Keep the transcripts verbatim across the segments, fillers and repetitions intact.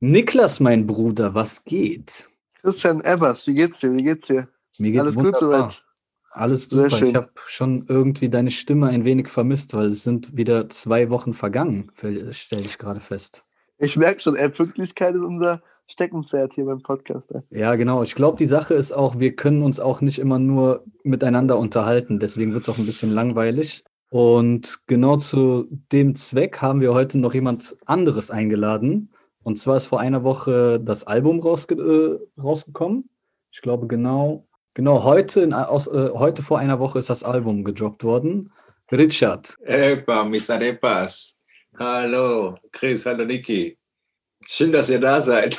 Niklas, mein Bruder, was geht? Christian Ebbers, wie geht's dir? Wie geht's dir? Mir geht's Alles gut wunderbar. soweit? Alles Sehr super. Ich schön. habe schon irgendwie deine Stimme ein wenig vermisst, weil es sind wieder zwei Wochen vergangen, stelle ich gerade fest. Ich merke schon, ey, Pünktlichkeit ist unser Steckenpferd hier beim Podcast. Ey. Ja, genau. Ich glaube, die Sache ist auch, wir können uns auch nicht immer nur miteinander unterhalten. Deswegen wird es auch ein bisschen langweilig. Und genau zu dem Zweck haben wir heute noch jemand anderes eingeladen. Und zwar ist vor einer Woche das Album rausge äh, rausgekommen. Ich glaube, genau, genau heute, in, aus, äh, heute vor einer Woche ist das Album gedroppt worden. Richard. Epa, mis arepas. Hallo, Chris, hallo Niki. Schön, dass ihr da seid.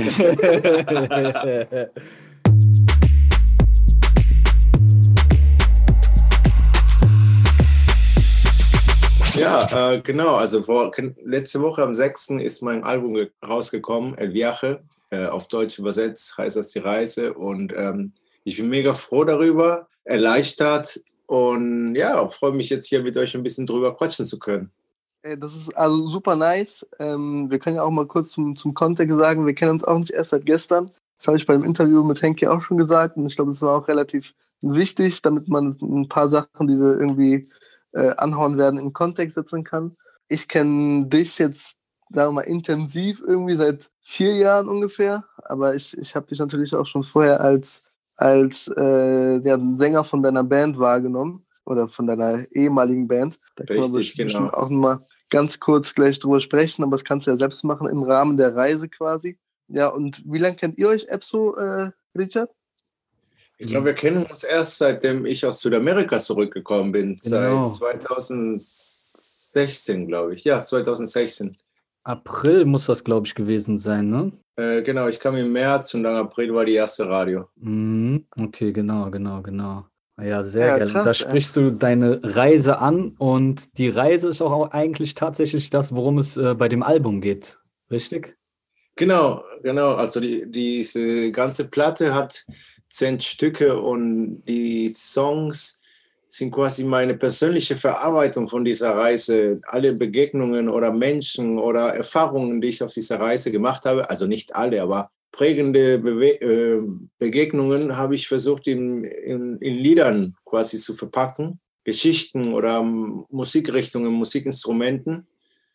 Ja, äh, genau. Also vor, letzte Woche am sechsten ist mein Album rausgekommen, El Viaje. Äh, auf Deutsch übersetzt heißt das die Reise. Und ähm, ich bin mega froh darüber, erleichtert. Und ja, freue mich jetzt hier mit euch ein bisschen drüber quatschen zu können. Das ist also super nice. Ähm, wir können ja auch mal kurz zum, zum Kontext sagen, wir kennen uns auch nicht erst seit gestern. Das habe ich beim Interview mit Henki auch schon gesagt und ich glaube, das war auch relativ wichtig, damit man ein paar Sachen, die wir irgendwie äh, anhauen werden, in Kontext setzen kann. Ich kenne dich jetzt, sagen wir mal, intensiv irgendwie seit vier Jahren ungefähr, aber ich, ich habe dich natürlich auch schon vorher als, als äh, ja, Sänger von deiner Band wahrgenommen oder von deiner ehemaligen Band. Da kann man bestimmt genau. auch nochmal ganz kurz gleich drüber sprechen, aber das kannst du ja selbst machen im Rahmen der Reise quasi. Ja, und wie lange kennt ihr euch, Epso, äh, Richard? Ich glaube, wir kennen uns erst, seitdem ich aus Südamerika zurückgekommen bin. Genau. Seit zweitausendsechzehn, glaube ich. Ja, zweitausendsechzehn. April muss das, glaube ich, gewesen sein, ne? Äh, genau, ich kam im März und dann April war die erste Radio. Mhm. Okay, genau, genau, genau. Ja, sehr Ja, geil. krass, Da sprichst du deine Reise an und die Reise ist auch eigentlich tatsächlich das, worum es äh, bei dem Album geht, richtig? Genau, genau. Also die, diese ganze Platte hat zehn Stücke und die Songs sind quasi meine persönliche Verarbeitung von dieser Reise. Alle Begegnungen oder Menschen oder Erfahrungen, die ich auf dieser Reise gemacht habe, also nicht alle, aber prägende Bewe- äh, Begegnungen habe ich versucht in, in, in Liedern quasi zu verpacken. Geschichten oder Musikrichtungen, Musikinstrumenten.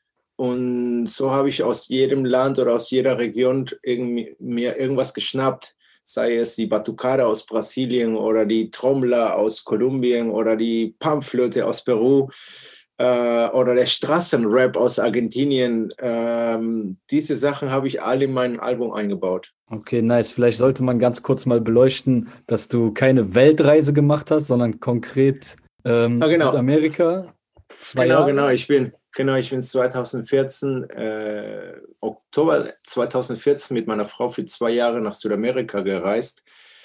Und so habe ich aus jedem Land oder aus jeder Region irgendwie, mir irgendwas geschnappt. Sei es die Batucada aus Brasilien oder die Trommler aus Kolumbien oder die Panflöte aus Peru äh, oder der Straßenrap aus Argentinien. Ähm, diese Sachen habe ich alle in mein Album eingebaut. Okay, nice. Vielleicht sollte man ganz kurz mal beleuchten, dass du keine Weltreise gemacht hast, sondern konkret ähm, ah, genau. Südamerika. Zwei genau, Jahre. genau. Ich bin, genau, ich bin zweitausendvierzehn, äh, Oktober zweitausendvierzehn mit meiner Frau für zwei Jahre nach Südamerika gereist.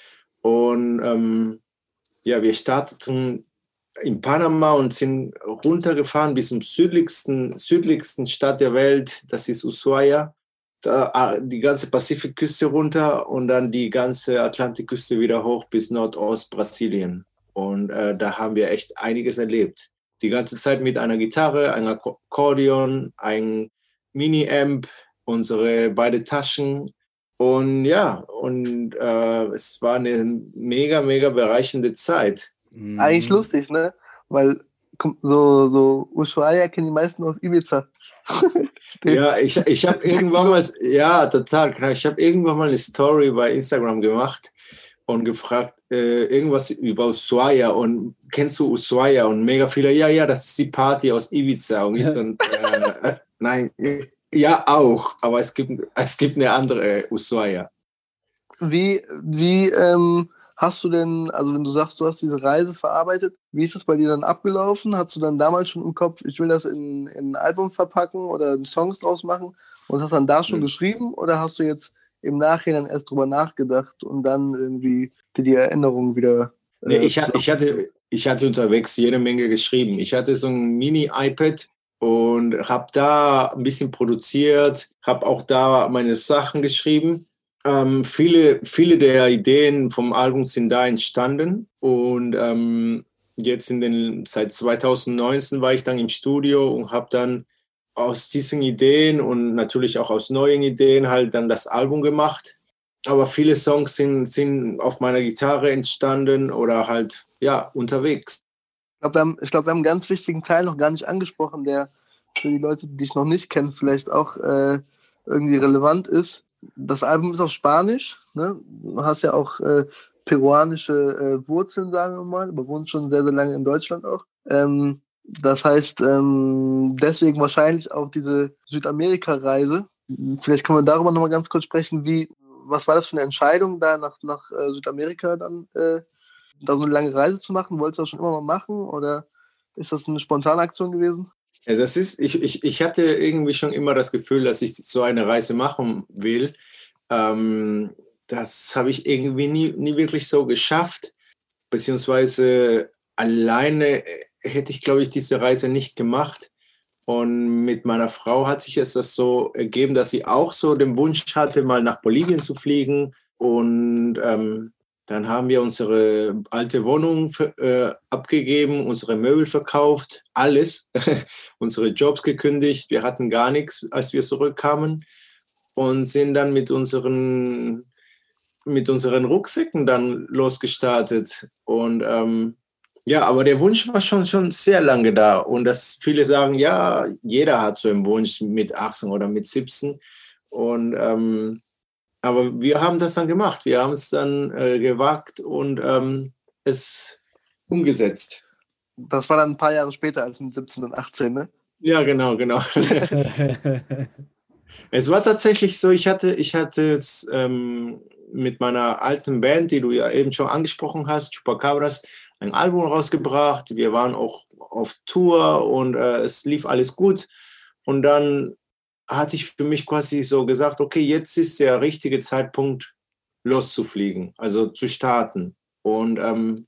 Und ähm, ja, wir starteten in Panama und sind runtergefahren bis zum südlichsten, südlichsten Stadt der Welt, das ist Ushuaia. Da, die ganze Pazifikküste runter und dann die ganze Atlantikküste wieder hoch bis Nordostbrasilien. Und äh, da haben wir echt einiges erlebt. Die ganze Zeit mit einer Gitarre, einem Akkordeon, ein Mini-Amp, unsere beide Taschen. Und ja, und äh, es war eine mega, mega bereichernde Zeit. Mhm. Eigentlich lustig, ne? Weil so, so Ushuaia kennen die meisten aus Ibiza. Ja, ich, ich habe irgendwann mal, ja, total, ich habe irgendwann mal eine Story bei Instagram gemacht und gefragt, äh, irgendwas über Ushuaia und kennst du Ushuaia? Und mega viele, ja, ja, das ist die Party aus Ibiza. Und ich dann, äh, nein, ja auch, aber es gibt, es gibt eine andere Ushuaia. Wie, wie ähm, hast du denn, also wenn du sagst, du hast diese Reise verarbeitet, wie ist das bei dir dann abgelaufen? Hast du dann damals schon im Kopf, ich will das in, in ein Album verpacken oder Songs draus machen und hast dann da schon mhm. geschrieben oder hast du jetzt im Nachhinein erst drüber nachgedacht und dann irgendwie dir die Erinnerungen wieder... Äh, nee, ich, ich, hatte, ich hatte unterwegs jede Menge geschrieben. Ich hatte so ein Mini-iPad und habe da ein bisschen produziert, habe auch da meine Sachen geschrieben. Ähm, viele, viele der Ideen vom Album sind da entstanden und ähm, jetzt in den, seit zweitausendneunzehn war ich dann im Studio und habe dann aus diesen Ideen und natürlich auch aus neuen Ideen halt dann das Album gemacht. Aber viele Songs sind, sind auf meiner Gitarre entstanden oder halt, ja, unterwegs. Ich glaube, wir, haben, ich glaub, wir haben einen ganz wichtigen Teil noch gar nicht angesprochen, der für die Leute, die dich noch nicht kennen, vielleicht auch äh, irgendwie relevant ist. Das Album ist auf Spanisch, ne? Du hast ja auch äh, peruanische äh, Wurzeln, sagen wir mal, aber wohnst schon sehr, sehr lange in Deutschland auch. Ähm, das heißt, ähm, deswegen wahrscheinlich auch diese Südamerika-Reise. Vielleicht können wir darüber nochmal ganz kurz sprechen, wie, was war das für eine Entscheidung, da nach, nach äh, Südamerika dann äh, da so eine lange Reise zu machen? Wolltest du das schon immer mal machen oder ist das eine spontane Aktion gewesen? Ja, das ist, ich, ich, ich hatte irgendwie schon immer das Gefühl, dass ich so eine Reise machen will. Ähm, das habe ich irgendwie nie, nie wirklich so geschafft, beziehungsweise alleine hätte ich, glaube ich, diese Reise nicht gemacht. Und mit meiner Frau hat sich jetzt das so ergeben, dass sie auch so den Wunsch hatte, mal nach Bolivien zu fliegen. Und ähm, dann haben wir unsere alte Wohnung äh, abgegeben, unsere Möbel verkauft, alles, unsere Jobs gekündigt. Wir hatten gar nichts, als wir zurückkamen und sind dann mit unseren, mit unseren Rucksäcken dann losgestartet. Und ähm, ja, aber der Wunsch war schon, schon sehr lange da. Und dass viele sagen, ja, jeder hat so einen Wunsch mit achtzehn oder mit siebzehn. Und ähm, aber wir haben das dann gemacht. Wir haben es dann äh, gewagt und ähm, es umgesetzt. Das war dann ein paar Jahre später als mit siebzehn und achtzehn, ne? Ja, genau, genau. Es war tatsächlich so, ich hatte, ich hatte jetzt, ähm, mit meiner alten Band, die du ja eben schon angesprochen hast, Chupacabras, ein Album rausgebracht. Wir waren auch auf Tour und äh, es lief alles gut. Und dann hatte ich für mich quasi so gesagt, okay, jetzt ist der richtige Zeitpunkt, loszufliegen, also zu starten. Und ähm,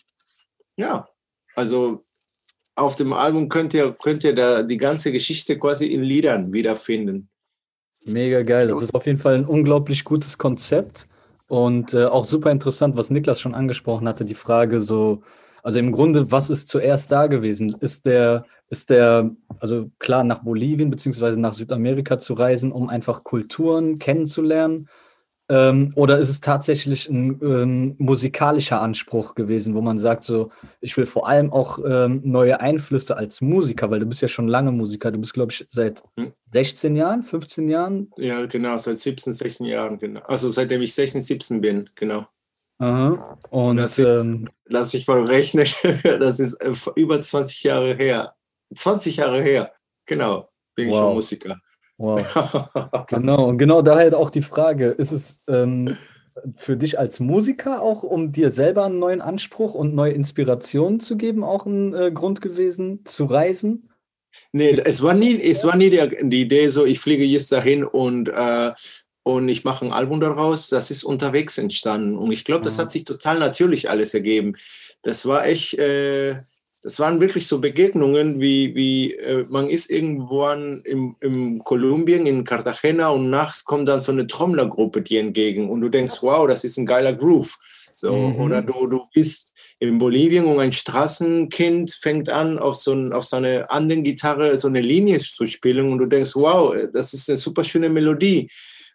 ja, also auf dem Album könnt ihr, könnt ihr da die ganze Geschichte quasi in Liedern wiederfinden. Mega geil. Das ist auf jeden Fall ein unglaublich gutes Konzept und äh, auch super interessant, was Niklas schon angesprochen hatte, die Frage so, also im Grunde, was ist zuerst da gewesen? Ist der, ist der, also klar, nach Bolivien beziehungsweise nach Südamerika zu reisen, um einfach Kulturen kennenzulernen? Ähm, oder ist es tatsächlich ein ähm, musikalischer Anspruch gewesen, wo man sagt, so, ich will vor allem auch ähm, neue Einflüsse als Musiker, weil du bist ja schon lange Musiker, du bist, glaube ich, seit sechzehn Jahren, fünfzehn Jahren? Ja, genau, seit siebzehn, sechzehn Jahren, genau. Also seitdem ich sechzehn, siebzehn bin, genau. Aha. Und das ist, ähm, lass mich mal rechnen, das ist äh, über zwanzig Jahre her. zwanzig Jahre her, genau, bin wow. ich schon Musiker. Wow. Genau, und genau daher auch die Frage, ist es ähm, für dich als Musiker auch, um dir selber einen neuen Anspruch und neue Inspirationen zu geben, auch ein äh, Grund gewesen, zu reisen? Nee, es war nie, es war nie die, die Idee so, ich fliege jetzt dahin und, äh, und ich mache ein Album daraus. Das ist unterwegs entstanden. Und ich glaube, das hat sich total natürlich alles ergeben. Das war echt, äh, das waren wirklich so Begegnungen, wie, wie äh, man ist irgendwo im, im Kolumbien, in Cartagena und nachts kommt dann so eine Trommlergruppe dir entgegen und du denkst, wow, das ist ein geiler Groove. So, mhm. Oder du, du bist in Bolivien und ein Straßenkind fängt an, auf so, ein, auf so eine anderen Gitarre so eine Linie zu spielen und du denkst, wow, das ist eine super schöne Melodie.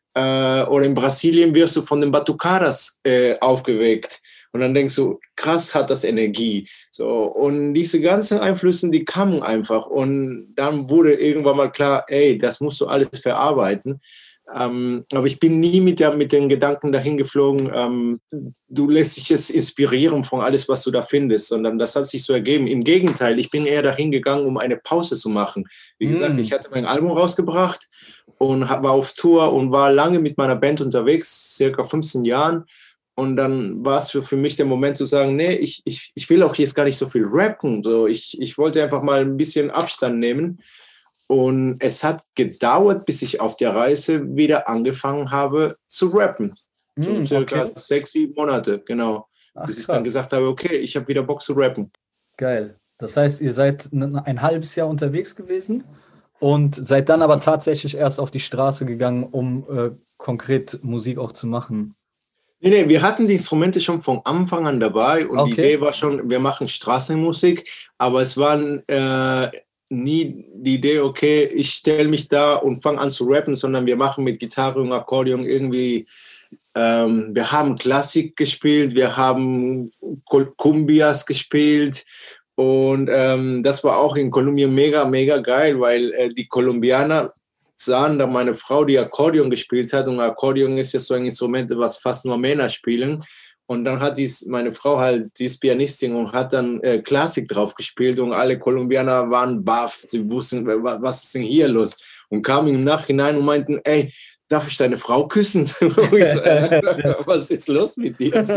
Äh, oder in Brasilien wirst du von den Batucadas äh, aufgeweckt. Und dann denkst du, krass, hat das Energie. So, und diese ganzen Einflüsse, die kamen einfach. Und dann wurde irgendwann mal klar, ey, das musst du alles verarbeiten. Ähm, aber ich bin nie mit, der, mit den Gedanken dahin geflogen, ähm, du lässt dich jetzt inspirieren von alles, was du da findest, sondern das hat sich so ergeben. Im Gegenteil, ich bin eher dahin gegangen, um eine Pause zu machen. Wie gesagt, mm. ich hatte mein Album rausgebracht und war auf Tour und war lange mit meiner Band unterwegs, circa fünfzehn Jahren. Und dann war es für, für mich der Moment zu sagen, nee, ich, ich, ich will auch jetzt gar nicht so viel rappen. So, ich, ich wollte einfach mal ein bisschen Abstand nehmen. Und es hat gedauert, bis ich auf der Reise wieder angefangen habe zu rappen. Mm, so circa okay. sechs, sieben Monate, genau. Ach, bis ich krass. Dann gesagt habe, okay, ich habe wieder Bock zu rappen. Geil. Das heißt, ihr seid ein halbes Jahr unterwegs gewesen und seid dann aber tatsächlich erst auf die Straße gegangen, um äh, konkret Musik auch zu machen. Nee, nee, wir hatten die Instrumente schon von Anfang an dabei und okay. Die Idee war schon, wir machen Straßenmusik, aber es waren, äh, nie die Idee, okay, ich stelle mich da und fange an zu rappen, sondern wir machen mit Gitarre und Akkordeon irgendwie, ähm, wir haben Klassik gespielt, wir haben Cumbias gespielt und ähm, das war auch in Kolumbien mega, mega geil, weil äh, die Kolumbianer sahen da meine Frau, die Akkordeon gespielt hat, und Akkordeon ist ja so ein Instrument, was fast nur Männer spielen. Und dann hat dies, meine Frau halt, die ist Pianistin und hat dann äh, Klassik drauf gespielt und alle Kolumbianer waren baff, sie wussten, was ist denn hier los? Und kamen im Nachhinein und meinten, ey, darf ich deine Frau küssen? Ich so, äh, was ist los mit dir? Was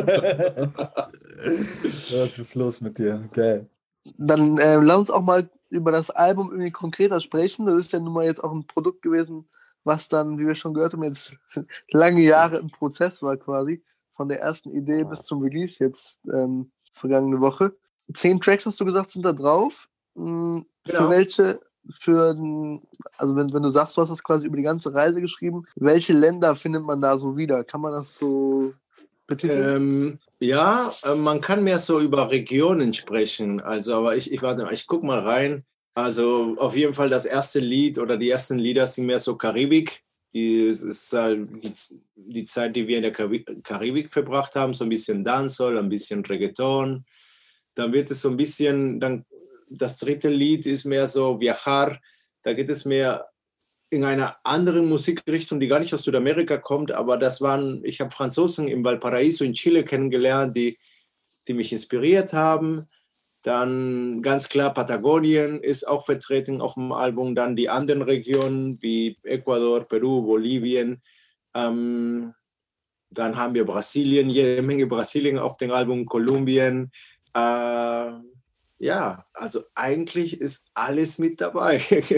ist los mit dir? Geil. Dann äh, lass uns auch mal über das Album irgendwie konkreter sprechen. Das ist ja nun mal jetzt auch ein Produkt gewesen, was dann, wie wir schon gehört haben, jetzt lange Jahre im Prozess war quasi. Von der ersten Idee bis zum Release jetzt ähm, vergangene Woche. Zehn Tracks, hast du gesagt, sind da drauf. Hm, Genau. Für welche, für, also wenn, wenn du sagst, du hast das quasi über die ganze Reise geschrieben, welche Länder findet man da so wieder? Kann man das so betiteln? Ähm, ja, äh, man kann mehr so über Regionen sprechen. Also, aber ich, ich warte, ich guck mal rein. Also auf jeden Fall das erste Lied oder die ersten Lieder sind mehr so Karibik. Die, es ist halt die, die Zeit, die wir in der Karibik verbracht haben, so ein bisschen Dancehall, ein bisschen Reggaeton. Dann wird es so ein bisschen, dann das dritte Lied ist mehr so Viajar. Da geht es mehr in einer anderen Musikrichtung, die gar nicht aus Südamerika kommt, aber das waren, ich habe Franzosen im Valparaiso in Chile kennengelernt, die, die mich inspiriert haben. Dann ganz klar Patagonien ist auch vertreten auf dem Album. Dann die anderen Regionen wie Ecuador, Peru, Bolivien. Ähm, dann haben wir Brasilien, jede Menge Brasilien auf dem Album, Kolumbien. Äh, ja, also eigentlich ist alles mit dabei.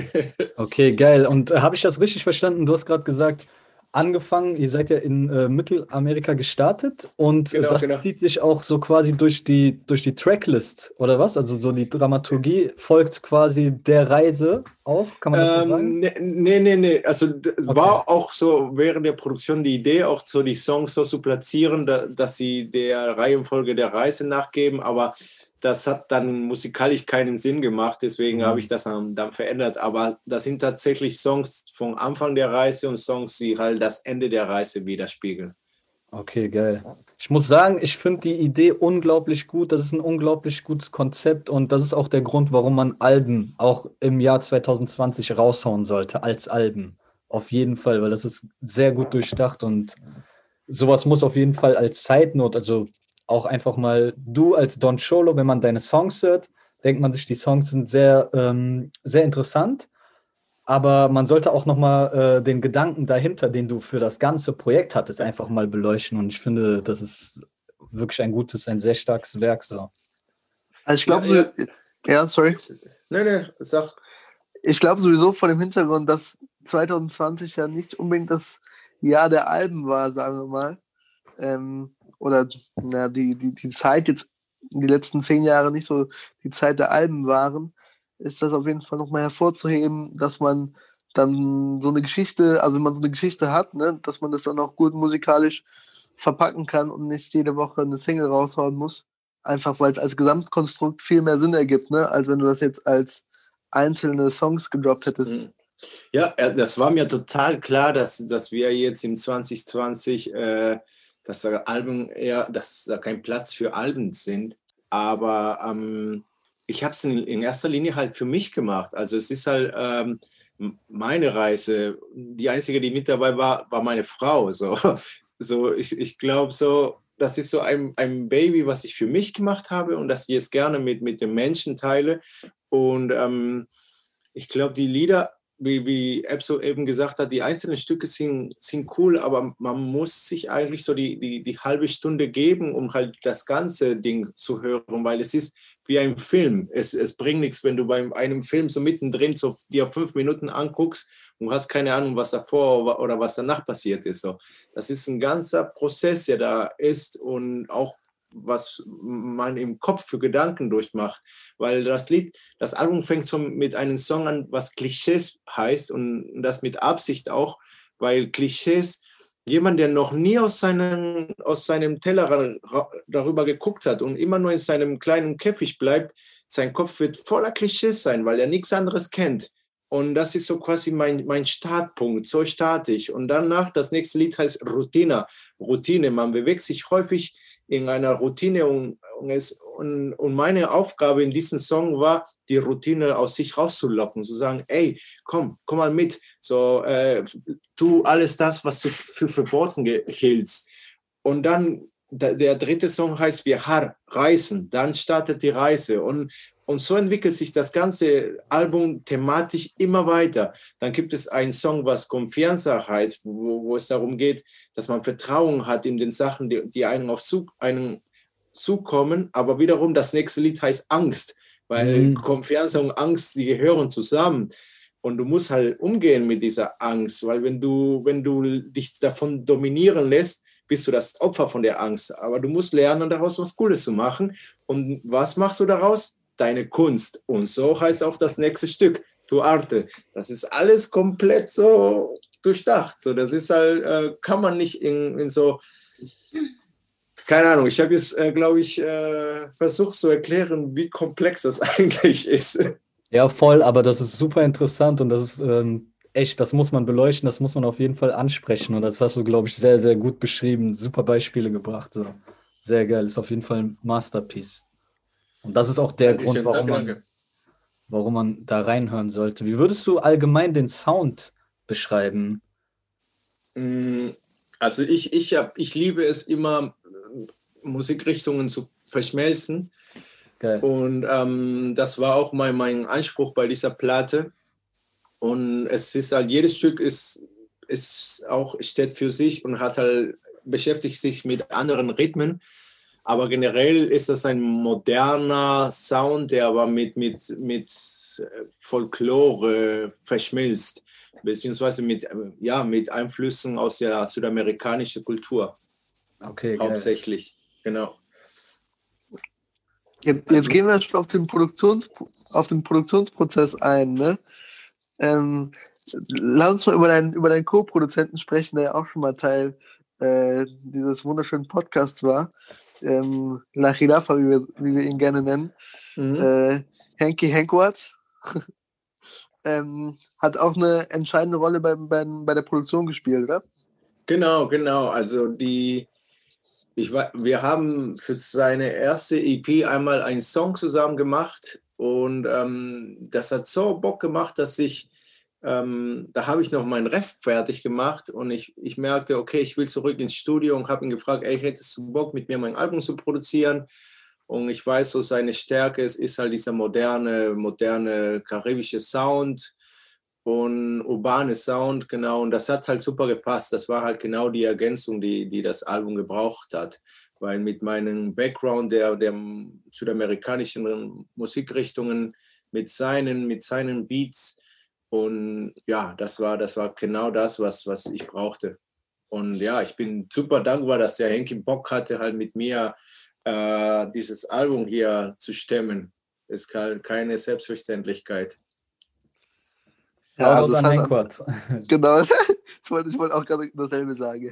Okay, geil. Und äh, habe ich das richtig verstanden? Du hast gerade gesagt, angefangen, ihr seid ja in äh, Mittelamerika gestartet und äh, Genau, das genau. zieht sich auch so quasi durch die, durch die Tracklist, oder was? Also so die Dramaturgie folgt quasi der Reise auch, kann man das so sagen? Ähm, nee, nee, nee, nee. Also es Okay. war auch so während der Produktion die Idee, auch so die Songs so zu platzieren, da, dass sie der Reihenfolge der Reise nachgeben, aber das hat dann musikalisch keinen Sinn gemacht, deswegen Mhm. habe ich das dann, dann verändert. Aber das sind tatsächlich Songs vom Anfang der Reise und Songs, die halt das Ende der Reise widerspiegeln. Okay, geil. Ich muss sagen, ich finde die Idee unglaublich gut. Das ist ein unglaublich gutes Konzept und das ist auch der Grund, warum man Alben auch im Jahr zwanzig zwanzig raushauen sollte, als Alben. Auf jeden Fall, weil das ist sehr gut durchdacht und sowas muss auf jeden Fall als Side Note, also auch einfach mal du als Don Cholo, wenn man deine Songs hört, denkt man sich, die Songs sind sehr, ähm, sehr interessant. Aber man sollte auch nochmal äh, den Gedanken dahinter, den du für das ganze Projekt hattest, einfach mal beleuchten. Und ich finde, das ist wirklich ein gutes, ein sehr starkes Werk. So. Also ich glaube, Ja, ja. so, ja, sorry. Nee, nee, sag. Ich glaube sowieso vor dem Hintergrund, dass zwanzig zwanzig ja nicht unbedingt das Jahr der Alben war, sagen wir mal. Ähm, oder na, die, die, die Zeit jetzt, die letzten zehn Jahre nicht so die Zeit der Alben waren, ist das auf jeden Fall nochmal hervorzuheben, dass man dann so eine Geschichte, also wenn man so eine Geschichte hat, ne, dass man das dann auch gut musikalisch verpacken kann und nicht jede Woche eine Single raushauen muss. Einfach weil es als Gesamtkonstrukt viel mehr Sinn ergibt, ne, als wenn du das jetzt als einzelne Songs gedroppt hättest. Ja, das war mir total klar, dass, dass wir jetzt im zwanzig zwanzig äh, dass da Alben eher, dass da kein Platz für Alben sind. Aber ähm, ich habe es in, in erster Linie halt für mich gemacht. Also es ist halt ähm, meine Reise. Die einzige, die mit dabei war, war meine Frau. So, so ich, ich glaube so, das ist so ein, ein Baby, was ich für mich gemacht habe und das ich jetzt gerne mit, mit den Menschen teile. Und ähm, ich glaube, die Lieder, wie, wie Epso eben gesagt hat, die einzelnen Stücke sind, sind cool, aber man muss sich eigentlich so die, die, die halbe Stunde geben, um halt das ganze Ding zu hören, weil es ist wie ein Film. Es, es bringt nichts, wenn du bei einem Film so mittendrin so dir fünf Minuten anguckst und hast keine Ahnung, was davor oder was danach passiert ist. So. Das ist ein ganzer Prozess, der da ist und auch was man im Kopf für Gedanken durchmacht, weil das Lied, das Album fängt so mit einem Song an, was Klischees heißt und das mit Absicht auch, weil Klischees, jemand, der noch nie aus seinem, aus seinem Tellerrand darüber geguckt hat und immer nur in seinem kleinen Käfig bleibt, sein Kopf wird voller Klischees sein, weil er nichts anderes kennt. Und das ist so quasi mein, mein Startpunkt, so starte ich. Und danach, das nächste Lied heißt Routine. Routine, man bewegt sich häufig in einer Routine und, und, es, und, und meine Aufgabe in diesem Song war, die Routine aus sich rauszulocken, zu sagen, ey, komm, komm mal mit, so, äh, tu alles das, was du für verboten hältst. Und dann, der dritte Song heißt Viajar, Reisen, dann startet die Reise und Und so entwickelt sich das ganze Album thematisch immer weiter. Dann gibt es einen Song, was Confianza heißt, wo, wo es darum geht, dass man Vertrauen hat in den Sachen, die, die einem auf zu, einen zukommen. Aber wiederum das nächste Lied heißt Angst, weil mhm. Confianza und Angst, die gehören zusammen. Und du musst halt umgehen mit dieser Angst, weil wenn du, wenn du dich davon dominieren lässt, bist du das Opfer von der Angst. Aber du musst lernen, daraus was Cooles zu machen. Und was machst du daraus? Deine Kunst. Und so heißt auch das nächste Stück, Tu Arte. Das ist alles komplett so durchdacht. So, das ist halt, äh, kann man nicht in, in so, keine Ahnung, ich habe jetzt, äh, glaube ich, äh, versucht zu erklären, wie komplex das eigentlich ist. Ja, voll, aber das ist super interessant und das ist ähm, echt, das muss man beleuchten, das muss man auf jeden Fall ansprechen und das hast du, glaube ich, sehr, sehr gut beschrieben, super Beispiele gebracht. So. Sehr geil, ist auf jeden Fall ein Masterpiece. Und das ist auch der Dankeschön, Grund, warum, danke, man, danke. warum man da reinhören sollte. Wie würdest du allgemein den Sound beschreiben? Also ich, ich, hab, ich liebe es immer, Musikrichtungen zu verschmelzen. Geil. Und ähm, das war auch mein, mein Anspruch bei dieser Platte. Und es ist halt, jedes Stück ist, ist auch, steht für sich und hat halt, beschäftigt sich mit anderen Rhythmen. Aber generell ist das ein moderner Sound, der aber mit, mit, mit Folklore verschmilzt, beziehungsweise mit, ja, mit Einflüssen aus der südamerikanischen Kultur. Okay, hauptsächlich, geil. Genau. Jetzt, jetzt gehen wir schon auf den, Produktions, auf den Produktionsprozess ein. Ne? Ähm, lass uns mal über deinen, über deinen Co-Produzenten sprechen, der ja auch schon mal Teil äh, dieses wunderschönen Podcasts war. Ähm, La Jirafa, wie wir, wie wir ihn gerne nennen. Mhm. Äh, Henki Henkwart ähm, hat auch eine entscheidende Rolle bei, bei, bei der Produktion gespielt, oder? Genau, genau. Also die, ich, wir haben für seine erste E P einmal einen Song zusammen gemacht und ähm, das hat so Bock gemacht, dass ich Ähm, da habe ich noch meinen Ref fertig gemacht und ich, ich merkte, okay, ich will zurück ins Studio und habe ihn gefragt, ey, hättest du Bock, mit mir mein Album zu produzieren? Und ich weiß, so seine Stärke ist, ist halt dieser moderne, moderne karibische Sound und urbane Sound, genau. Und das hat halt super gepasst. Das war halt genau die Ergänzung, die, die das Album gebraucht hat. Weil mit meinem Background der, der südamerikanischen Musikrichtungen, mit seinen, mit seinen Beats, und ja, das war, das war genau das, was, was ich brauchte. Und ja, ich bin super dankbar, dass der Henki Bock hatte, halt mit mir äh, dieses Album hier zu stemmen. Ist keine Selbstverständlichkeit. Ja, also das heißt, genau, ich wollte, ich wollte auch gerade dasselbe sagen.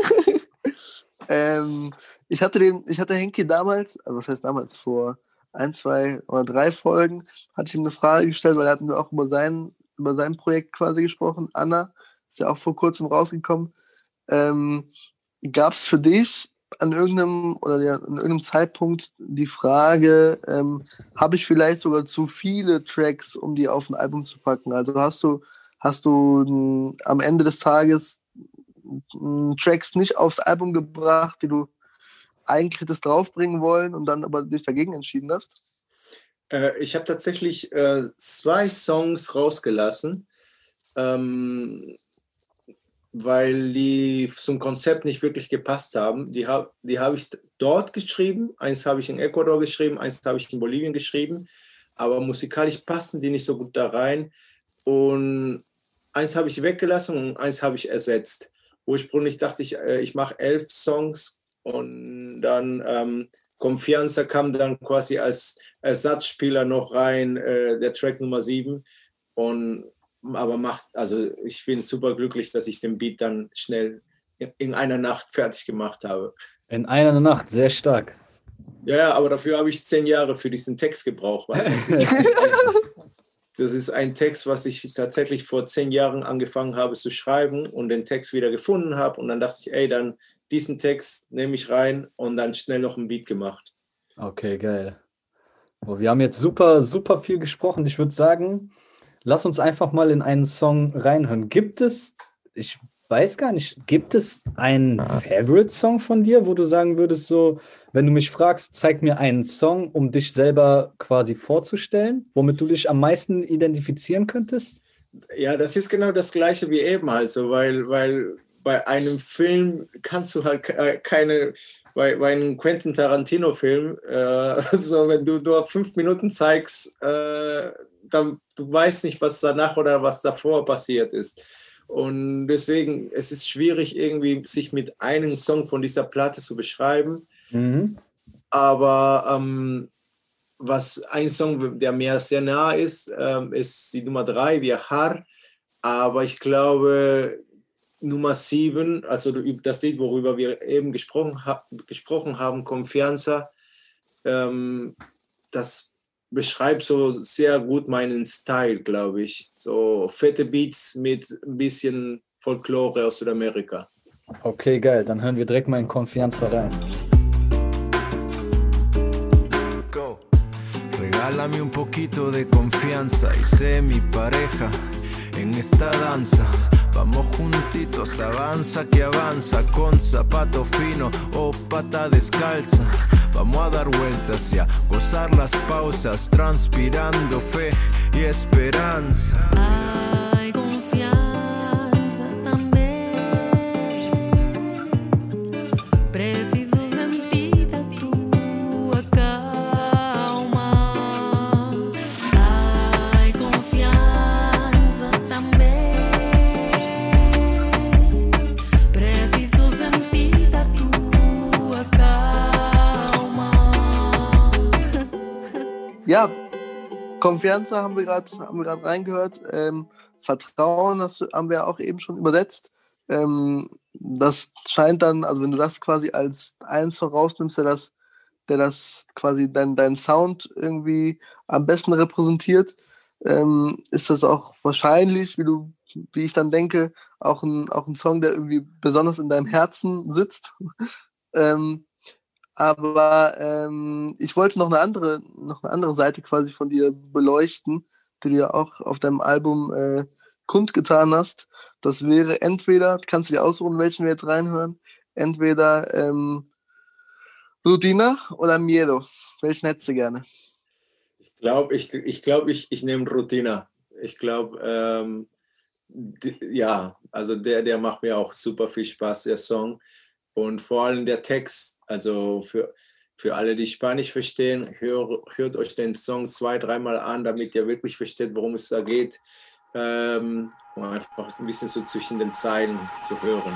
ähm, ich hatte den, ich hatte Henki damals, also was heißt damals, vor ein, zwei oder drei Folgen, hatte ich ihm eine Frage gestellt, weil er hatten wir auch über seinen über sein Projekt quasi gesprochen. Anna ist ja auch vor kurzem rausgekommen. Ähm, gab es für dich an irgendeinem oder ja, an irgendeinem Zeitpunkt die Frage, ähm, habe ich vielleicht sogar zu viele Tracks, um die auf ein Album zu packen? Also hast du, hast du m, am Ende des Tages m, Tracks nicht aufs Album gebracht, die du eigentlich hättest draufbringen wollen und dann aber dich dagegen entschieden hast? Ich habe tatsächlich äh, zwei Songs rausgelassen, ähm, weil die zum Konzept nicht wirklich gepasst haben. Die habe die hab ich dort geschrieben, eins habe ich in Ecuador geschrieben, eins habe ich in Bolivien geschrieben, aber musikalisch passen die nicht so gut da rein. Und eins habe ich weggelassen und eins habe ich ersetzt. Ursprünglich dachte ich, äh, ich mache elf Songs und dann ähm, Confianza kam dann quasi als Ersatzspieler noch rein, äh, der Track Nummer sieben. Und, aber macht, also ich bin super glücklich, dass ich den Beat dann schnell in einer Nacht fertig gemacht habe. In einer Nacht, sehr stark. Ja, aber dafür habe ich zehn Jahre für diesen Text gebraucht. Weil das, ist ein, das ist ein Text, was ich tatsächlich vor zehn Jahren angefangen habe zu schreiben und den Text wieder gefunden habe. Und dann dachte ich, ey, dann diesen Text nehme ich rein und dann schnell noch ein Beat gemacht. Okay, geil. Oh, wir haben jetzt super, super viel gesprochen. Ich würde sagen, lass uns einfach mal in einen Song reinhören. Gibt es, ich weiß gar nicht, gibt es einen Favorite-Song von dir, wo du sagen würdest, so, wenn du mich fragst, zeig mir einen Song, um dich selber quasi vorzustellen, womit du dich am meisten identifizieren könntest? Ja, das ist genau das Gleiche wie eben halt so, weil, weil bei einem Film kannst du halt keine, bei, bei einem Quentin Tarantino-Film, äh, so wenn du nur fünf Minuten zeigst, äh, dann du weißt nicht, was danach oder was davor passiert ist. Und deswegen, es ist schwierig, irgendwie sich mit einem Song von dieser Platte zu beschreiben. Mhm. Aber ähm, was ein Song, der mir sehr nah ist, ähm, ist die Nummer drei, Viajar. Aber ich glaube, Nummer sieben, also das Lied, worüber wir eben gesprochen, ha- gesprochen haben, Confianza, ähm, das beschreibt so sehr gut meinen Style, glaube ich. So fette Beats mit ein bisschen Folklore aus Südamerika. Okay, geil. Dann hören wir direkt mal in Confianza rein. Go. Regálame un poquito de confianza y sé mi pareja en esta danza. Vamos juntitos, avanza que avanza, con zapato fino o pata descalza. Vamos a dar vueltas y a gozar las pausas, transpirando fe y esperanza. Hay confianza también. Preciso sentir a tua calma. Hay confianza también. Preciso sentir a tua calma. Ja, Confianza haben wir gerade haben wir gerade reingehört. Ähm, Vertrauen hast du, haben wir auch eben schon übersetzt. Ähm, das scheint dann, also wenn du das quasi als einen Song rausnimmst, der das, der das quasi dein, dein Sound irgendwie am besten repräsentiert, ähm, ist das auch wahrscheinlich, wie du, wie ich dann denke, auch ein, auch ein Song, der irgendwie besonders in deinem Herzen sitzt. ähm, Aber ähm, ich wollte noch eine andere, noch eine andere Seite quasi von dir beleuchten, die du ja auch auf deinem Album äh, kundgetan hast. Das wäre entweder, kannst du dir aussuchen, welchen wir jetzt reinhören, entweder ähm, Rutina oder Miedo. Welchen hättest du gerne? Ich glaube, ich, ich, glaub, ich, ich nehme Rutina. Ich glaube, ähm, d- ja, also der, der macht mir auch super viel Spaß, der Song. Und vor allem der Text, also für, für alle, die Spanisch verstehen, hör, hört euch den Song zwei, dreimal an, damit ihr wirklich versteht, worum es da geht. Ähm, um einfach ein bisschen so zwischen den Zeilen zu hören.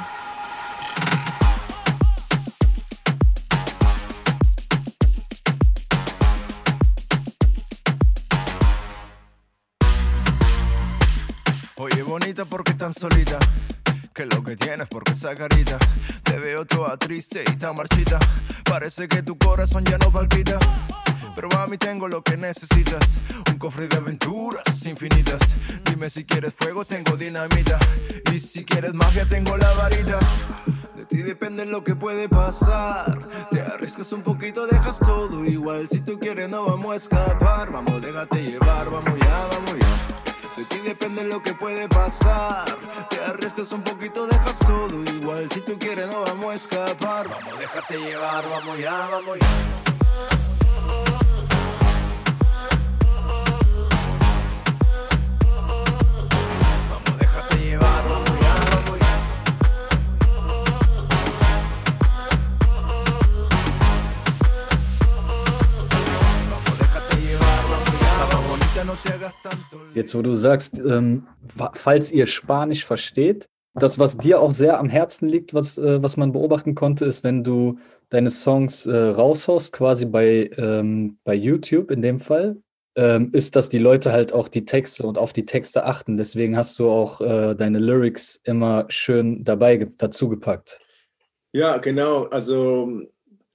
Oye, bonita, ¿por qué tan solita? ¿Qué es lo que tienes? ¿Por qué esa carita? Te veo toda triste y tan marchita. Parece que tu corazón ya no palpita. Pero a mí tengo lo que necesitas. Un cofre de aventuras infinitas. Dime si quieres fuego, tengo dinamita. Y si quieres magia, tengo la varita. De ti depende lo que puede pasar. Te arriesgas un poquito, dejas todo igual. Si tú quieres no vamos a escapar. Vamos, déjate llevar, vamos ya, vamos ya. De ti depende lo que puede pasar. Te arriesgas un poquito, dejas todo igual. Si tú quieres no vamos a escapar. Vamos, déjate llevar, vamos ya, vamos ya. Vamos, déjate llevar, vamos ya, vamos ya. Vamos, déjate llevar, vamos ya. Aber bonita, no te hagas tanto. Jetzt, wo du sagst, ähm, wa- falls ihr Spanisch versteht, das, was dir auch sehr am Herzen liegt, was, äh, was man beobachten konnte, ist, wenn du deine Songs äh, raushaust, quasi bei, ähm, bei YouTube in dem Fall, ähm, ist, dass die Leute halt auch die Texte und auf die Texte achten. Deswegen hast du auch äh, deine Lyrics immer schön dabei ge- dazu gepackt. Ja, genau. Also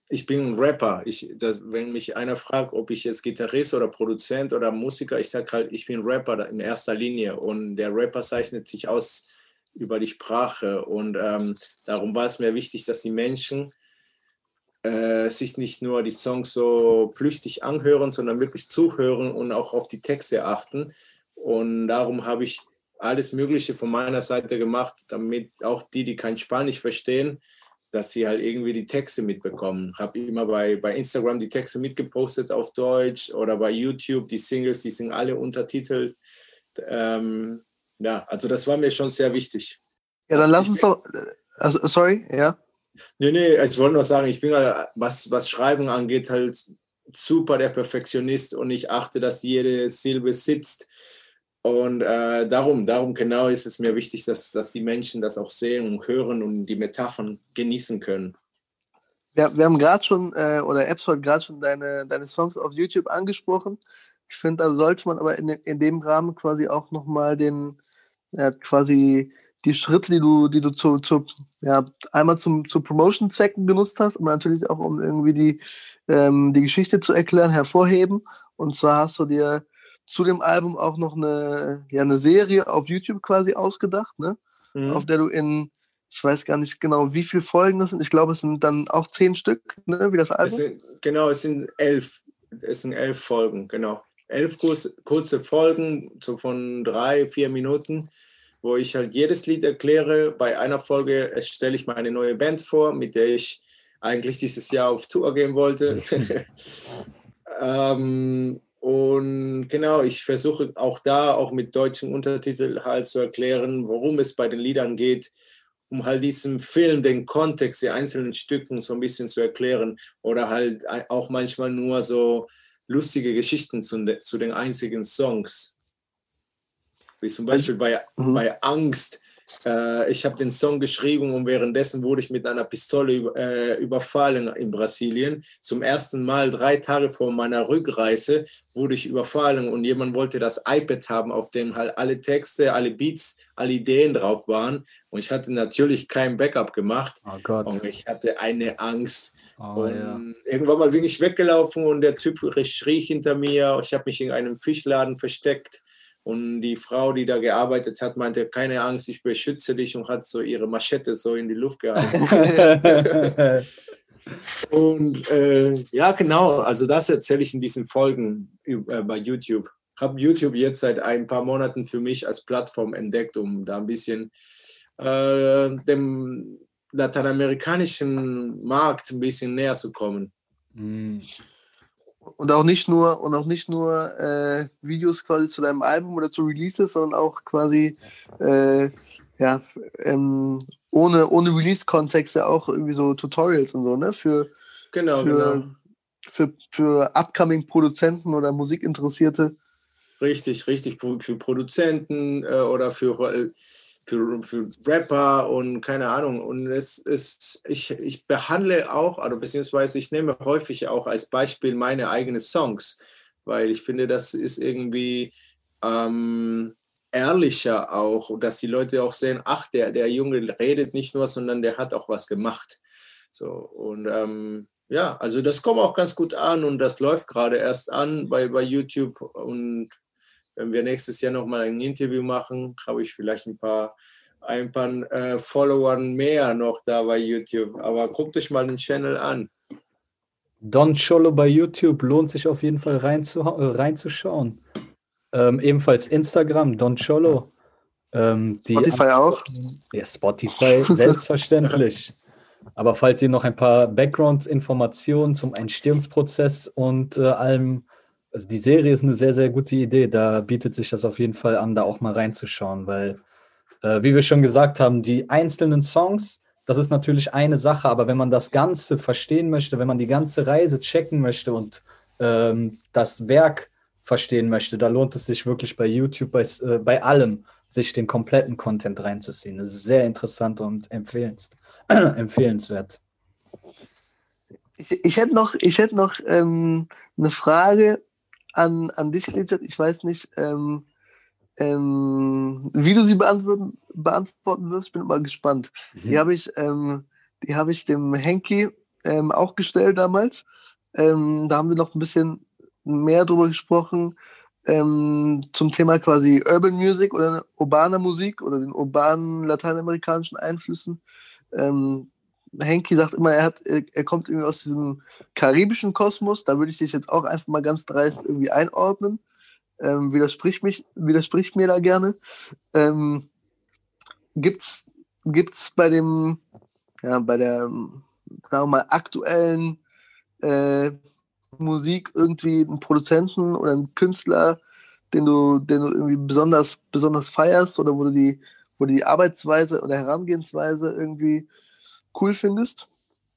ich bin ein Rapper. Ich, das, wenn mich einer fragt, ob ich jetzt Gitarrist oder Produzent oder Musiker, ich sage halt, ich bin Rapper in erster Linie. Und der Rapper zeichnet sich aus über die Sprache. Und ähm, darum war es mir wichtig, dass die Menschen äh, sich nicht nur die Songs so flüchtig anhören, sondern wirklich zuhören und auch auf die Texte achten. Und darum habe ich alles Mögliche von meiner Seite gemacht, damit auch die, die kein Spanisch verstehen, dass sie halt irgendwie die Texte mitbekommen. Habe immer bei, bei Instagram die Texte mitgepostet auf Deutsch oder bei YouTube, die Singles, die sind alle untertitelt. Ähm, ja, also das war mir schon sehr wichtig. Ja, dann lass uns doch, also, sorry, ja. Nee, nee, ich wollte nur sagen, ich bin halt, was, was Schreiben angeht, halt super der Perfektionist und ich achte, dass jede Silbe sitzt. Und äh, darum, darum genau ist es mir wichtig, dass, dass die Menschen das auch sehen und hören und die Metaphern genießen können. Ja, wir haben gerade schon, äh, oder Apps hat gerade schon deine, deine Songs auf YouTube angesprochen. Ich finde, da sollte man aber in, de, in dem Rahmen quasi auch nochmal den, ja, quasi die Schritte, die du, die du zu, zu, ja, einmal zum, zu Promotion-Zwecken genutzt hast, aber natürlich auch, um irgendwie die, ähm, die Geschichte zu erklären, hervorheben. Und zwar hast du dir zu dem Album auch noch eine, ja, eine Serie auf YouTube quasi ausgedacht, ne? Mhm. Auf der du in, ich weiß gar nicht genau, wie viele Folgen das sind. Ich glaube, es sind dann auch zehn Stück, ne? Wie das Album. Es sind, genau, es sind elf. Es sind elf Folgen, genau. Elf kurze, kurze Folgen, so von drei, vier Minuten, wo ich halt jedes Lied erkläre. Bei einer Folge stelle ich meine neue Band vor, mit der ich eigentlich dieses Jahr auf Tour gehen wollte. ähm, Und genau, ich versuche auch da, auch mit deutschen Untertiteln halt zu erklären, worum es bei den Liedern geht, um halt diesem Film den Kontext der einzelnen Stücken so ein bisschen zu erklären oder halt auch manchmal nur so lustige Geschichten zu, zu den einzigen Songs. Wie zum Beispiel bei, mhm. bei Angst. Äh, ich habe den Song geschrieben und währenddessen wurde ich mit einer Pistole äh, überfallen in Brasilien. Zum ersten Mal, drei Tage vor meiner Rückreise, wurde ich überfallen und jemand wollte das iPad haben, auf dem halt alle Texte, alle Beats, alle Ideen drauf waren. Und ich hatte natürlich kein Backup gemacht. Oh Gott. Und ich hatte eine Angst. Oh, und ja. Irgendwann mal bin ich weggelaufen und der Typ schrie hinter mir. Ich habe mich in einem Fischladen versteckt. Und die Frau, die da gearbeitet hat, meinte, keine Angst, ich beschütze dich und hat so ihre Machete so in die Luft gehalten. Und äh, ja, genau, also das erzähle ich in diesen Folgen äh, bei YouTube. Ich habe YouTube jetzt seit ein paar Monaten für mich als Plattform entdeckt, um da ein bisschen äh, dem lateinamerikanischen Markt ein bisschen näher zu kommen. Mm. Und auch nicht nur, und auch nicht nur äh, Videos quasi zu deinem Album oder zu Releases, sondern auch quasi äh, ja, ähm, ohne, ohne Release-Kontext ja auch irgendwie so Tutorials und so, ne? Für, genau, für, genau. Für, für upcoming-Produzenten oder Musikinteressierte. Richtig, richtig. Für Produzenten äh, oder für, für, für Rapper und keine Ahnung. Und es ist, ich, ich behandle auch, also beziehungsweise ich nehme häufig auch als Beispiel meine eigenen Songs, weil ich finde, das ist irgendwie ähm, ehrlicher auch, dass die Leute auch sehen, ach, der, der Junge redet nicht nur, sondern der hat auch was gemacht. So, und ähm, ja, also das kommt auch ganz gut an und das läuft gerade erst an bei, bei YouTube und wenn wir nächstes Jahr nochmal ein Interview machen, habe ich vielleicht ein paar, ein paar äh, Followern mehr noch da bei YouTube. Aber guckt euch mal den Channel an. Don Cholo bei YouTube lohnt sich auf jeden Fall reinzu, äh, reinzuschauen. Ähm, ebenfalls Instagram, Don Cholo. Ähm, die Spotify auch? Ja, Spotify, selbstverständlich. Aber falls ihr noch ein paar Background-Informationen zum Entstehungsprozess und äh, allem, also die Serie ist eine sehr, sehr gute Idee. Da bietet sich das auf jeden Fall an, da auch mal reinzuschauen, weil, äh, wie wir schon gesagt haben, die einzelnen Songs, das ist natürlich eine Sache, aber wenn man das Ganze verstehen möchte, wenn man die ganze Reise checken möchte und ähm, das Werk verstehen möchte, da lohnt es sich wirklich bei YouTube, bei, äh, bei allem, sich den kompletten Content reinzuziehen. Das ist sehr interessant und empfehlens, empfehlenswert. Ich, ich hätte noch, ich hätte noch ähm, eine Frage an, an dich, Lidget. Ich weiß nicht, ähm, ähm, wie du sie beantworten, beantworten wirst. Ich bin mal gespannt. Mhm. Die habe ich, ähm, die habe ich dem Henki ähm, auch gestellt damals. Ähm, da haben wir noch ein bisschen mehr drüber gesprochen, ähm, zum Thema quasi Urban Music oder urbane Musik oder den urbanen lateinamerikanischen Einflüssen. Ähm, Henki sagt immer, er, hat, er, er kommt irgendwie aus diesem karibischen Kosmos. Da würde ich dich jetzt auch einfach mal ganz dreist irgendwie einordnen. Ähm, widersprich, mich, widersprich mir da gerne. Ähm, gibt's, gibt's bei dem, ja, bei der, sagen wir mal, aktuellen äh, Musik irgendwie einen Produzenten oder einen Künstler, den du, den du irgendwie besonders, besonders feierst oder wo du die, wo du die Arbeitsweise oder Herangehensweise irgendwie cool findest?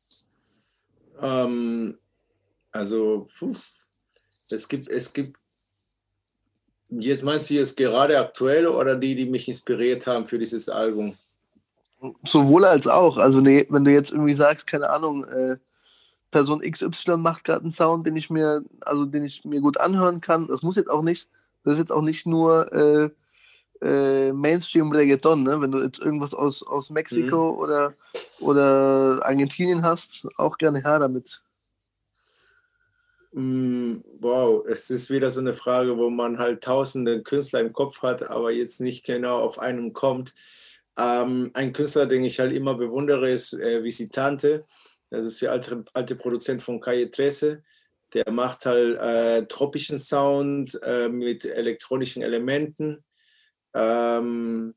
Ähm, also, puh, es gibt, es gibt, jetzt meinst du jetzt gerade aktuelle oder die, die mich inspiriert haben für dieses Album? Sowohl als auch. Also nee, wenn du jetzt irgendwie sagst, keine Ahnung, äh, Person X Y macht gerade einen Sound, den ich mir, also den ich mir gut anhören kann. Das muss jetzt auch nicht, das ist jetzt auch nicht nur äh, äh, Mainstream Reggaeton, ne? Wenn du jetzt irgendwas aus, aus Mexiko Mhm. oder, oder Argentinien hast, auch gerne her damit. Mm, Wow, es ist wieder so eine Frage, wo man halt tausende Künstler im Kopf hat, aber jetzt nicht genau auf einen kommt. Ähm, ein Künstler, den ich halt immer bewundere, ist äh, Visitante. Das ist der alte, alte Produzent von Calle dreizehn. Der macht halt äh, tropischen Sound äh, mit elektronischen Elementen. Ähm,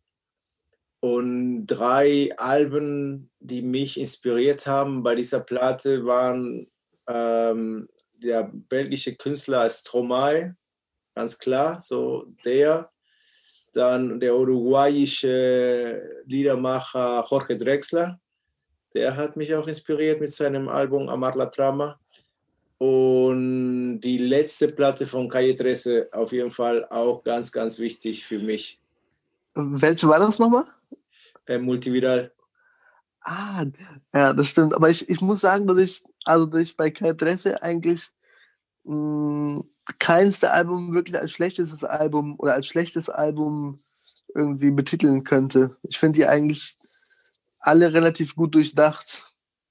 und drei Alben, die mich inspiriert haben bei dieser Platte, waren ähm, der belgische Künstler Stromae, ganz klar, so der. Dann der uruguayische Liedermacher Jorge Drexler, der hat mich auch inspiriert mit seinem Album Amar la Trama. Und die letzte Platte von Calle dreizehn auf jeden Fall auch ganz, ganz wichtig für mich. Welche war das nochmal? Äh, Multiviral. Ah, ja, das stimmt. Aber ich, ich muss sagen, dass ich, also dass ich bei Kai Dresse eigentlich mh, keins der Album wirklich als schlechtes Album oder als schlechtes Album irgendwie betiteln könnte. Ich finde die eigentlich alle relativ gut durchdacht.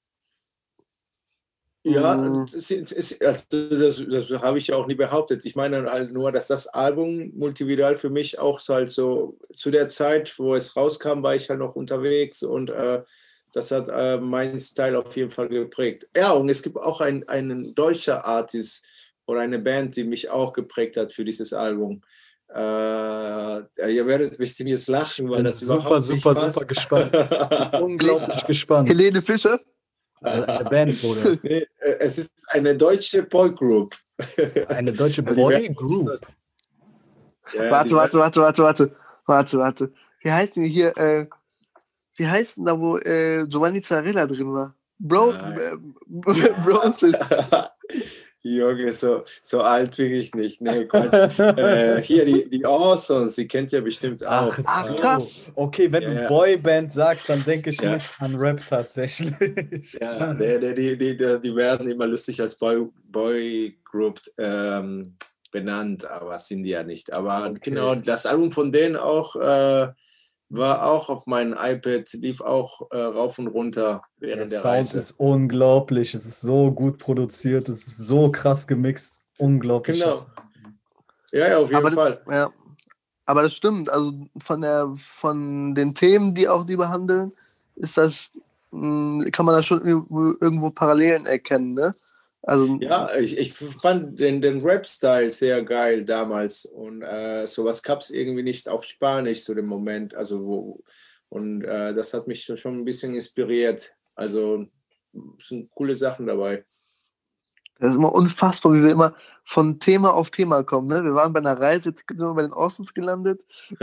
Ja, Mh, das, ist, also das, das habe ich ja auch nie behauptet. Ich meine halt nur, dass das Album Multiviral für mich auch so halt so zu der Zeit, wo es rauskam, war ich halt noch unterwegs und äh, das hat äh, meinen Style auf jeden Fall geprägt. Ja, und es gibt auch ein, einen deutscher Artist oder eine Band, die mich auch geprägt hat für dieses Album. Äh, ihr werdet bestimmt jetzt lachen, weil Bin das super, überhaupt nicht super, passt. super gespannt. Unglaublich gespannt. Helene Fischer? Eine Band, Bruder. Nee, äh, es ist eine deutsche Boygroup. Eine deutsche Also die werden- Boygroup. Ja, Warte, die warte, werden- warte, warte, warte, warte, warte. Wie heißt denn hier, äh, wie heißt denn da, wo äh, Giovanni Zarella drin war? Bro, Nein. äh, Bro, Junge, so, so alt bin ich nicht. Nee, Quatsch. äh, hier, die, die Orsons, die kennt ihr bestimmt auch. Ach, Ach, so. krass. Okay, wenn Ja, du ja. Boyband sagst, dann denke ich Ja. nicht an Rap tatsächlich. Ja, die, die, die, die, die werden immer lustig als Boy, Boy Group ähm, benannt, aber sind die ja nicht. Aber Okay. genau, das Album von denen auch äh, war auch auf meinem iPad, lief auch äh, rauf und runter Der während der, Sound Reise. ist unglaublich, es ist so gut produziert, es ist so krass gemixt, unglaublich. Genau. Ja, ja, auf jeden Aber, Fall. ja, aber das stimmt. Also von der, von den Themen, die auch die behandeln, ist das, mh, kann man da schon irgendwo, irgendwo Parallelen erkennen, ne? Also Ja, ich, ich fand den, den Rap-Style sehr geil damals und äh, sowas gab es irgendwie nicht auf Spanisch zu dem Moment. Also wo, und äh, das hat mich schon ein bisschen inspiriert. Also es sind coole Sachen dabei. das ist immer unfassbar, wie wir immer von Thema auf Thema kommen, ne? Wir waren bei einer Reise, jetzt sind wir bei den Orsons gelandet.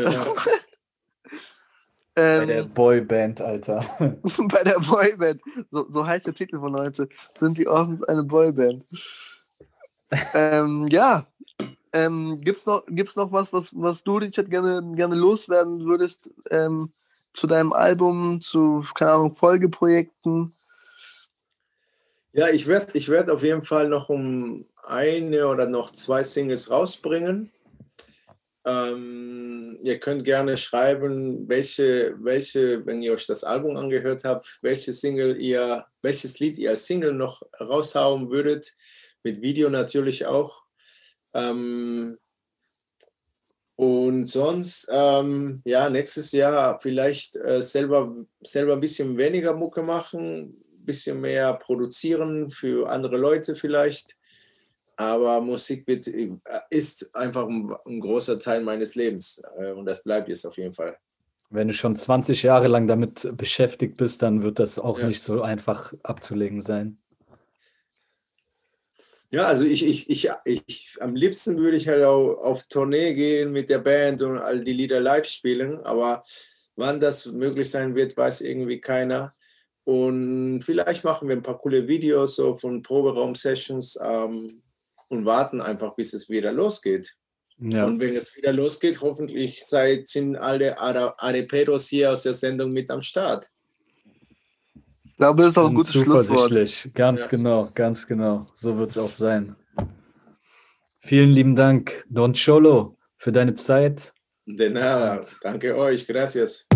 Bei der Ähm, Boyband, Alter. bei der Boyband. So, so heißt der Titel von heute. Sind die Orsons eine Boyband? ähm, ja. Ähm, gibt's noch, gibt's noch was, was, was du, Richard, gerne, gerne loswerden würdest ähm, zu deinem Album, zu, keine Ahnung, Folgeprojekten? Ja, ich werde ich werd auf jeden Fall noch um eine oder noch zwei Singles rausbringen. Ähm, ihr könnt gerne schreiben, welche, welche, wenn ihr euch das Album angehört habt, welche Single ihr, welches Lied ihr als Single noch raushauen würdet, mit Video natürlich auch. Ähm, und sonst, ähm, ja, nächstes Jahr vielleicht äh, selber, selber ein bisschen weniger Mucke machen, ein bisschen mehr produzieren für andere Leute vielleicht. Aber Musik wird, ist einfach ein, ein großer Teil meines Lebens äh, und das bleibt jetzt auf jeden Fall. Wenn du schon zwanzig Jahre lang damit beschäftigt bist, dann wird das auch Ja. nicht so einfach abzulegen sein. Ja, also ich, ich, ich, ich, am liebsten würde ich halt auch auf Tournee gehen mit der Band und all die Lieder live spielen, aber wann das möglich sein wird, weiß irgendwie keiner. Und vielleicht machen wir ein paar coole Videos so von Proberaum-Sessions ähm, und warten einfach, bis es wieder losgeht. Ja. Und wenn es wieder losgeht, hoffentlich seid, sind alle Areperos hier aus der Sendung mit am Start. Ich glaube, das ist auch ein Bin gutes Schlusswort. zuversichtlich. Ganz Ja. genau, ganz genau. So wird es auch sein. Vielen lieben Dank, Don Cholo, für deine Zeit. De nada, danke euch, gracias.